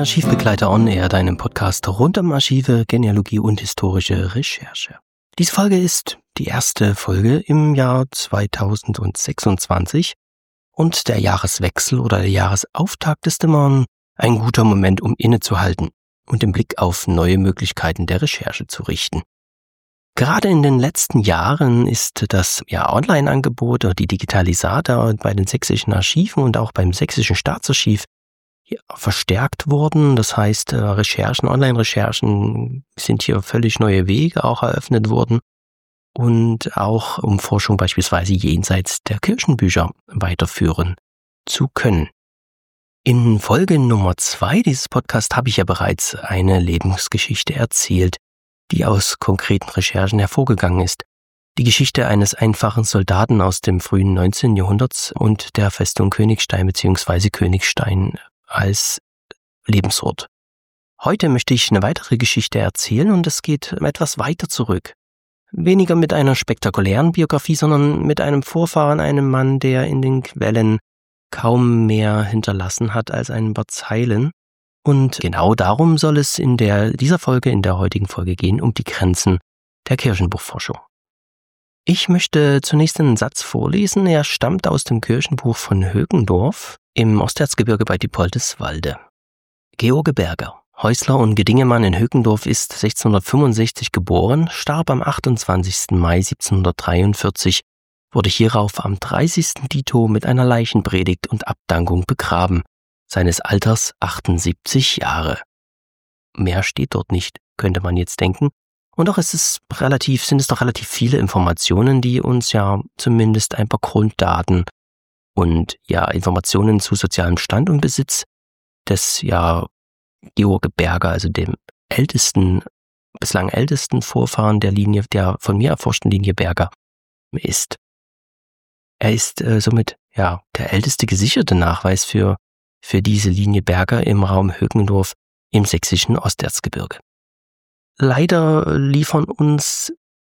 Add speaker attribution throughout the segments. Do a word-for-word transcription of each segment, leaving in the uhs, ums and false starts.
Speaker 1: Archivbegleiter On Air, deinem Podcast rund um Archive, Genealogie und historische Recherche. Diese Folge ist die erste Folge im Jahr zweitausendsechsundzwanzig und der Jahreswechsel oder der Jahresauftakt ist immer ein guter Moment, um innezuhalten und den Blick auf neue Möglichkeiten der Recherche zu richten. Gerade in den letzten Jahren ist das ja, Online-Angebot oder die Digitalisata bei den sächsischen Archiven und auch beim sächsischen Staatsarchiv ja, verstärkt worden. Das heißt, Recherchen, Online-Recherchen sind hier völlig neue Wege auch eröffnet worden und auch um Forschung beispielsweise jenseits der Kirchenbücher weiterführen zu können. In Folge Nummer zwei dieses Podcasts habe ich ja bereits eine Lebensgeschichte erzählt, die aus konkreten Recherchen hervorgegangen ist. Die Geschichte eines einfachen Soldaten aus dem frühen neunzehnten Jahrhunderts und der Festung Königstein bzw. Königstein als Lebensort. Heute möchte ich eine weitere Geschichte erzählen und es geht etwas weiter zurück. Weniger mit einer spektakulären Biografie, sondern mit einem Vorfahren, einem Mann, der in den Quellen kaum mehr hinterlassen hat als ein paar Zeilen. Und genau darum soll es in der, dieser Folge, in der heutigen Folge gehen, um die Grenzen der Kirchenbuchforschung. Ich möchte zunächst einen Satz vorlesen. Er stammt aus dem Kirchenbuch von Högendorf im Osterzgebirge bei Diepoldeswalde. George Berger, Häusler und Gedingemann in Högendorf, ist sechzehnhundertfünfundsechzig geboren, starb am achtundzwanzigsten Mai siebzehnhundertdreiundvierzig, wurde hierauf am dreißigsten Dito mit einer Leichenpredigt und Abdankung begraben, seines Alters achtundsiebzig Jahre. Mehr steht dort nicht, könnte man jetzt denken. Und doch ist es relativ, sind es doch relativ viele Informationen, die uns ja zumindest ein paar Grunddaten und ja Informationen zu sozialem Stand und Besitz des ja George Berger, also dem ältesten, bislang ältesten Vorfahren der Linie, der von mir erforschten Linie Berger ist. Er ist äh, somit ja der älteste gesicherte Nachweis für für diese Linie Berger im Raum Högendorf im sächsischen Osterzgebirge. Leider liefern uns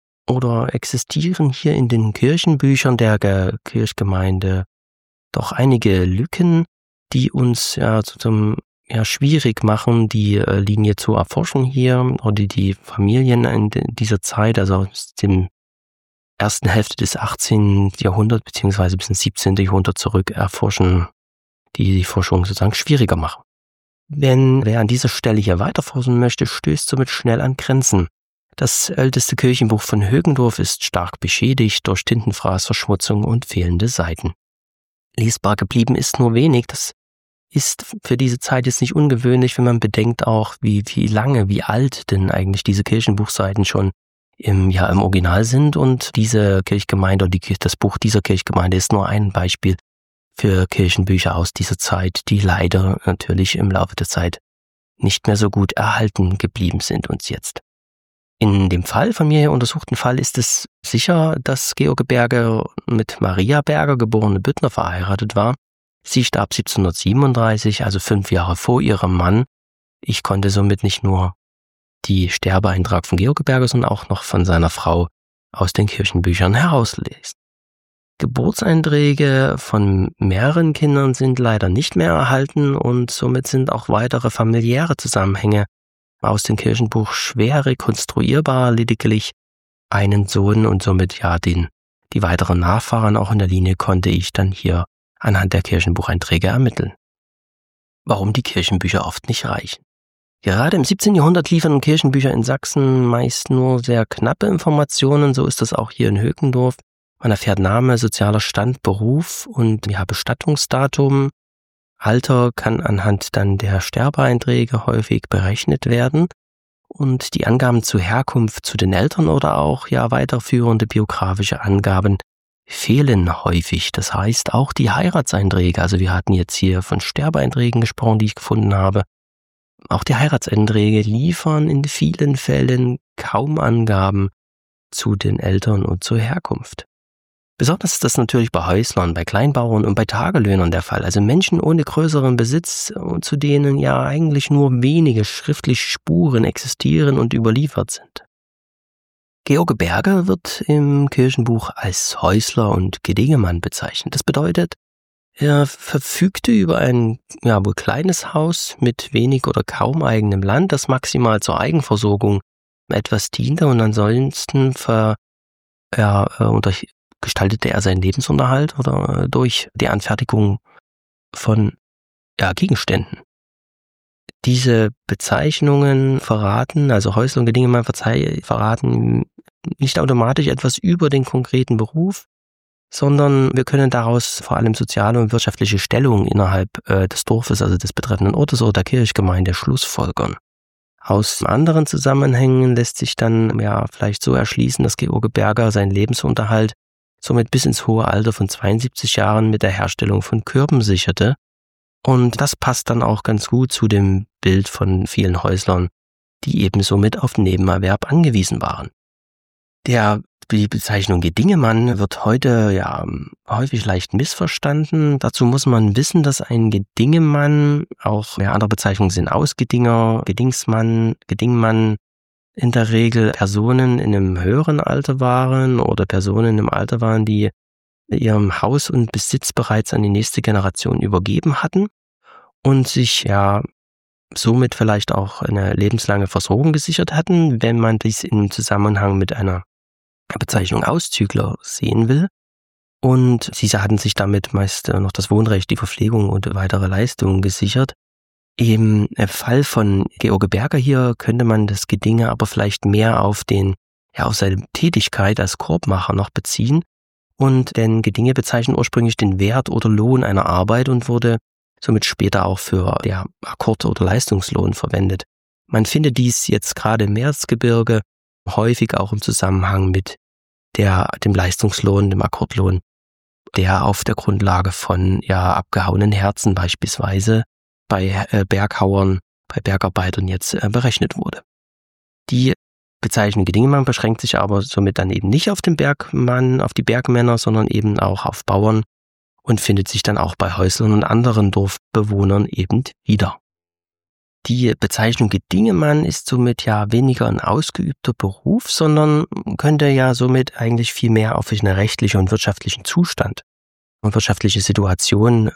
Speaker 1: oder existieren hier in den Kirchenbüchern der Kirchgemeinde doch einige Lücken, die uns ja zum ja schwierig machen, die äh, Linie zu erforschen hier oder die, die Familien in dieser Zeit, also aus dem ersten Hälfte des achtzehnten Jahrhunderts beziehungsweise bis ins siebzehnten Jahrhundert zurück erforschen, die die Forschung sozusagen schwieriger machen. Wenn wer an dieser Stelle hier weiterforschen möchte, stößt somit schnell an Grenzen. Das älteste Kirchenbuch von Högendorf ist stark beschädigt durch Tintenfraßverschmutzung und fehlende Seiten. Lesbar geblieben ist nur wenig. Das ist für diese Zeit jetzt nicht ungewöhnlich, wenn man bedenkt auch, wie, wie lange, wie alt denn eigentlich diese Kirchenbuchseiten schon im, ja, im Original sind. Und diese Kirchgemeinde oder die, das Buch dieser Kirchgemeinde ist nur ein Beispiel für Kirchenbücher aus dieser Zeit, die leider natürlich im Laufe der Zeit nicht mehr so gut erhalten geblieben sind uns jetzt. In dem Fall, von mir hier untersuchten Fall, ist es sicher, dass George Berger mit Maria Berger, geborene Büttner, verheiratet war. Sie starb siebzehnhundertsiebenunddreißig, also fünf Jahre vor ihrem Mann. Ich konnte somit nicht nur die Sterbeeintrag von George Berger, sondern auch noch von seiner Frau aus den Kirchenbüchern herauslesen. Geburtseinträge von mehreren Kindern sind leider nicht mehr erhalten und somit sind auch weitere familiäre Zusammenhänge aus dem Kirchenbuch schwer rekonstruierbar. Lediglich einen Sohn und somit ja den die weiteren Nachfahren auch in der Linie konnte ich dann hier anhand der Kirchenbucheinträge ermitteln. Warum die Kirchenbücher oft nicht reichen. Gerade im siebzehnten Jahrhundert liefern Kirchenbücher in Sachsen meist nur sehr knappe Informationen, so ist das auch hier in Högendorf. Man erfährt Name, sozialer Stand, Beruf und ja, Bestattungsdatum. Alter kann anhand dann der Sterbeeinträge häufig berechnet werden und die Angaben zur Herkunft zu den Eltern oder auch ja weiterführende biografische Angaben fehlen häufig. Das heißt auch die Heiratseinträge, also wir hatten jetzt hier von Sterbeeinträgen gesprochen, die ich gefunden habe. Auch die Heiratseinträge liefern in vielen Fällen kaum Angaben zu den Eltern und zur Herkunft. Besonders ist das natürlich bei Häuslern, bei Kleinbauern und bei Tagelöhnern der Fall, also Menschen ohne größeren Besitz, zu denen ja eigentlich nur wenige schriftliche Spuren existieren und überliefert sind. George Berger wird im Kirchenbuch als Häusler und Gedingemann bezeichnet. Das bedeutet, Er verfügte über ein ja, wohl kleines Haus mit wenig oder kaum eigenem Land, das maximal zur Eigenversorgung etwas diente, und ansonsten ver, ja, äh, unter, gestaltete er seinen Lebensunterhalt oder äh, durch die Anfertigung von ja, Gegenständen. Diese Bezeichnungen verraten, also Häusl und Gedingemann verraten nicht automatisch etwas über den konkreten Beruf, sondern wir können daraus vor allem soziale und wirtschaftliche Stellung innerhalb äh, des Dorfes, also des betreffenden Ortes oder der Kirchgemeinde, schlussfolgern. Aus anderen Zusammenhängen lässt sich dann ja vielleicht so erschließen, dass George Berger seinen Lebensunterhalt somit bis ins hohe Alter von zweiundsiebzig Jahren mit der Herstellung von Kürben sicherte. Und das passt dann auch ganz gut zu dem Bild von vielen Häuslern, die eben somit auf Nebenerwerb angewiesen waren. Der Die Bezeichnung Gedingemann wird heute ja häufig leicht missverstanden. Dazu muss man wissen, dass ein Gedingemann, auch ja, andere Bezeichnungen sind Ausgedinger, Gedingsmann, Gedingmann, in der Regel Personen in einem höheren Alter waren oder Personen im Alter waren, die ihrem Haus und Besitz bereits an die nächste Generation übergeben hatten und sich ja somit vielleicht auch eine lebenslange Versorgung gesichert hatten, wenn man dies im Zusammenhang mit einer Bezeichnung Auszügler sehen will. Und sie hatten sich damit meist noch das Wohnrecht, die Verpflegung und weitere Leistungen gesichert. Im Fall von George Berger hier könnte man das Gedinge aber vielleicht mehr auf den, ja, auf seine Tätigkeit als Korbmacher noch beziehen. Und denn Gedinge bezeichnen ursprünglich den Wert oder Lohn einer Arbeit und wurde somit später auch für ja, Akkord- oder Leistungslohn verwendet. Man findet dies jetzt gerade im Erzgebirge häufig auch im Zusammenhang mit der, dem Leistungslohn, dem Akkordlohn, der auf der Grundlage von ja, abgehauenen Herzen beispielsweise bei äh, Berghauern, bei Bergarbeitern jetzt äh, berechnet wurde. Die Bezeichnung Gedingemann beschränkt sich aber somit dann eben nicht auf den Bergmann, auf die Bergmänner, sondern eben auch auf Bauern und findet sich dann auch bei Häuslern und anderen Dorfbewohnern eben wieder. Die Bezeichnung Gedingemann ist somit ja weniger ein ausgeübter Beruf, sondern könnte ja somit eigentlich viel mehr auf einen rechtlichen und wirtschaftlichen Zustand und wirtschaftliche Situation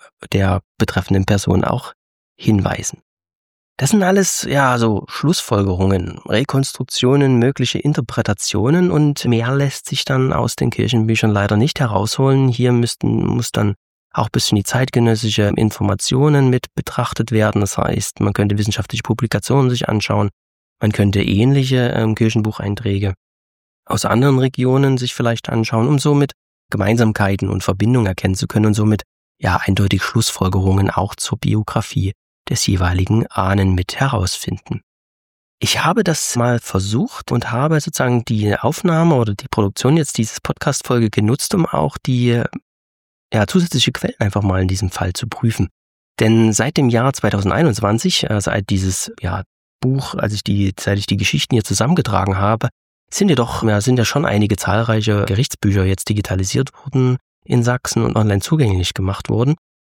Speaker 1: der betreffenden Person auch hinweisen. Das sind alles ja so Schlussfolgerungen, Rekonstruktionen, mögliche Interpretationen und mehr lässt sich dann aus den Kirchenbüchern leider nicht herausholen. Hier müssten, muss dann auch ein bisschen die zeitgenössische Informationen mit betrachtet werden. Das heißt, man könnte wissenschaftliche Publikationen sich anschauen, man könnte ähnliche ähm, Kirchenbucheinträge aus anderen Regionen sich vielleicht anschauen, um somit Gemeinsamkeiten und Verbindungen erkennen zu können und somit ja eindeutig Schlussfolgerungen auch zur Biografie des jeweiligen Ahnen mit herausfinden. Ich habe das mal versucht und habe sozusagen die Aufnahme oder die Produktion jetzt dieses Podcast-Folge genutzt, um auch die ja, zusätzliche Quellen einfach mal in diesem Fall zu prüfen. Denn seit dem Jahr zweitausendeinundzwanzig, äh, seit dieses ja, Buch, als ich die, seit ich die Geschichten hier zusammengetragen habe, sind ja doch, ja, sind ja schon einige zahlreiche Gerichtsbücher jetzt digitalisiert worden in Sachsen und online zugänglich gemacht worden.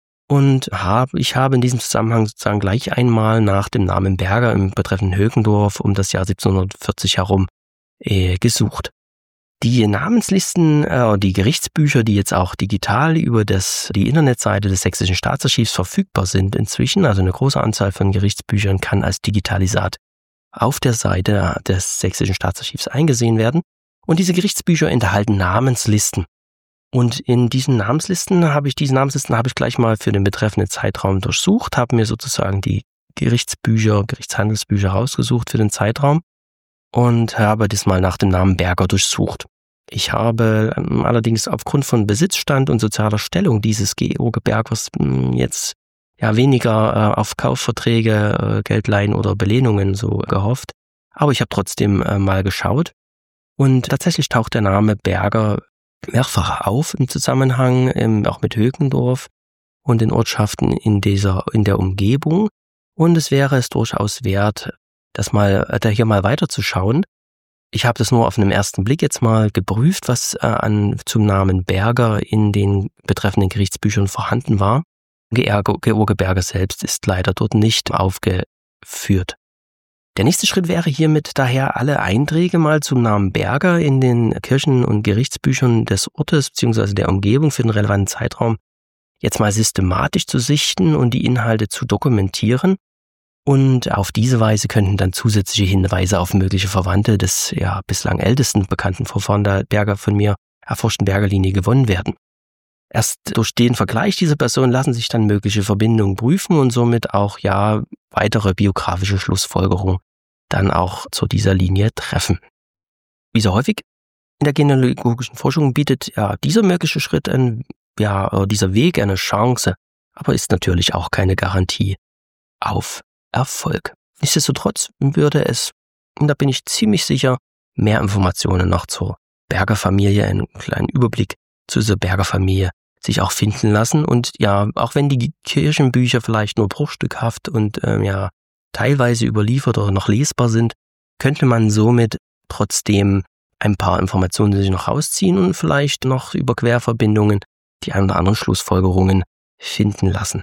Speaker 1: Und habe, ich habe in diesem Zusammenhang sozusagen gleich einmal nach dem Namen Berger im betreffenden Högendorf um das Jahr siebzehnhundertvierzig herum äh, gesucht. Die Namenslisten, äh, die Gerichtsbücher, die jetzt auch digital über das, die Internetseite des Sächsischen Staatsarchivs verfügbar sind inzwischen, also eine große Anzahl von Gerichtsbüchern kann als Digitalisat auf der Seite des Sächsischen Staatsarchivs eingesehen werden. Und diese Gerichtsbücher enthalten Namenslisten. Und in diesen Namenslisten habe ich, diese Namenslisten habe ich gleich mal für den betreffenden Zeitraum durchsucht, habe mir sozusagen die Gerichtsbücher, Gerichtshandelsbücher rausgesucht für den Zeitraum und habe diesmal nach dem Namen Berger durchsucht. Ich habe ähm, allerdings aufgrund von Besitzstand und sozialer Stellung dieses George Bergers mh, jetzt ja weniger äh, auf Kaufverträge, äh, Geldleihen oder Belehnungen so gehofft. Aber ich habe trotzdem äh, mal geschaut und tatsächlich taucht der Name Berger mehrfach auf im Zusammenhang, ähm, auch mit Högendorf und den Ortschaften in dieser, in der Umgebung. Und es wäre es durchaus wert, das mal, da hier mal weiterzuschauen. Ich habe das nur auf einen ersten Blick jetzt mal geprüft, was äh, an zum Namen Berger in den betreffenden Gerichtsbüchern vorhanden war. George Berger selbst ist leider dort nicht aufgeführt. Der nächste Schritt wäre hiermit daher, alle Einträge mal zum Namen Berger in den Kirchen- und Gerichtsbüchern des Ortes bzw. der Umgebung für den relevanten Zeitraum jetzt mal systematisch zu sichten und die Inhalte zu dokumentieren. Und auf diese Weise könnten dann zusätzliche Hinweise auf mögliche Verwandte des ja bislang ältesten bekannten Vorfahren der Berger von mir erforschten Bergerlinie gewonnen werden. Erst durch den Vergleich dieser Person lassen sich dann mögliche Verbindungen prüfen und somit auch ja weitere biografische Schlussfolgerungen dann auch zu dieser Linie treffen. Wie so häufig in der genealogischen Forschung bietet ja dieser mögliche Schritt, ein, ja dieser Weg eine Chance, aber ist natürlich auch keine Garantie auf Erfolg. Nichtsdestotrotz würde es, und da bin ich ziemlich sicher, mehr Informationen noch zur Berger-Familie, einen kleinen Überblick zu dieser Berger-Familie sich auch finden lassen. Und ja, auch wenn die Kirchenbücher vielleicht nur bruchstückhaft und ähm, ja teilweise überliefert oder noch lesbar sind, könnte man somit trotzdem ein paar Informationen sich noch rausziehen und vielleicht noch über Querverbindungen die ein oder anderen Schlussfolgerungen finden lassen.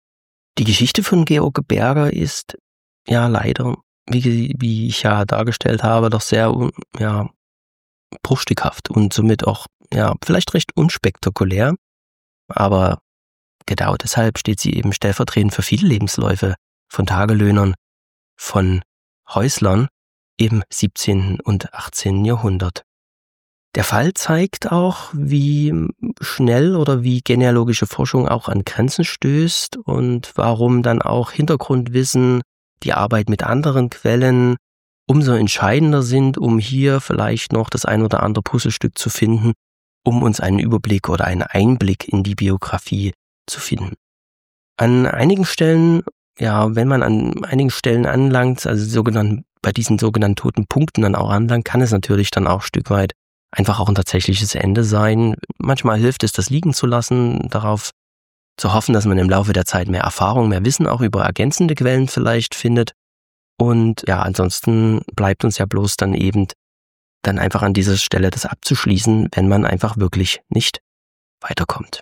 Speaker 1: Die Geschichte von Georg Berger ist ja leider, wie, wie ich ja dargestellt habe, doch sehr ja, bruchstückhaft und somit auch ja vielleicht recht unspektakulär, aber genau deshalb steht sie eben stellvertretend für viele Lebensläufe von Tagelöhnern, von Häuslern im siebzehnten und achtzehnten Jahrhundert. Der Fall zeigt auch, wie schnell oder wie genealogische Forschung auch an Grenzen stößt und warum dann auch Hintergrundwissen, die Arbeit mit anderen Quellen umso entscheidender sind, um hier vielleicht noch das ein oder andere Puzzlestück zu finden, um uns einen Überblick oder einen Einblick in die Biografie zu finden. An einigen Stellen, ja, wenn man an einigen Stellen anlangt, also sogenannten, bei diesen sogenannten toten Punkten dann auch anlangt, kann es natürlich dann auch ein Stück weit einfach auch ein tatsächliches Ende sein. Manchmal hilft es, das liegen zu lassen, darauf zu hoffen, dass man im Laufe der Zeit mehr Erfahrung, mehr Wissen auch über ergänzende Quellen vielleicht findet. Und ja, ansonsten bleibt uns ja bloß dann eben dann einfach an dieser Stelle das abzuschließen, wenn man einfach wirklich nicht weiterkommt.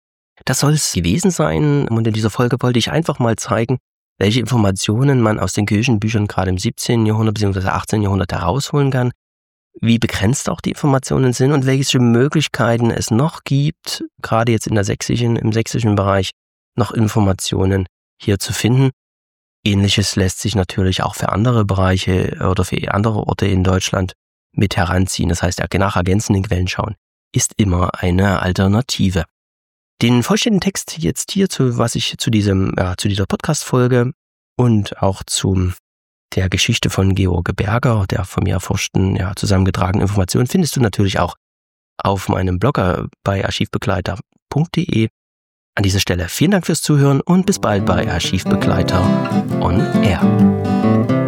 Speaker 1: Das soll es gewesen sein. Und in dieser Folge wollte ich einfach mal zeigen, welche Informationen man aus den Kirchenbüchern gerade im siebzehnten Jahrhundert bzw. achtzehnten Jahrhundert herausholen kann, wie begrenzt auch die Informationen sind und welche Möglichkeiten es noch gibt, gerade jetzt in der sächsischen, im sächsischen Bereich, noch Informationen hier zu finden. Ähnliches lässt sich natürlich auch für andere Bereiche oder für andere Orte in Deutschland mit heranziehen. Das heißt, nach ergänzenden Quellen schauen ist immer eine Alternative. Den vollständigen Text jetzt hier, zu, was ich zu diesem, ja, zu dieser Podcast-Folge und auch zum der Geschichte von Georg Berger, der von mir erforschten, ja, zusammengetragenen Informationen, findest du natürlich auch auf meinem Blogger bei archivbegleiter punkt de. An dieser Stelle vielen Dank fürs Zuhören und bis bald bei Archivbegleiter on Air.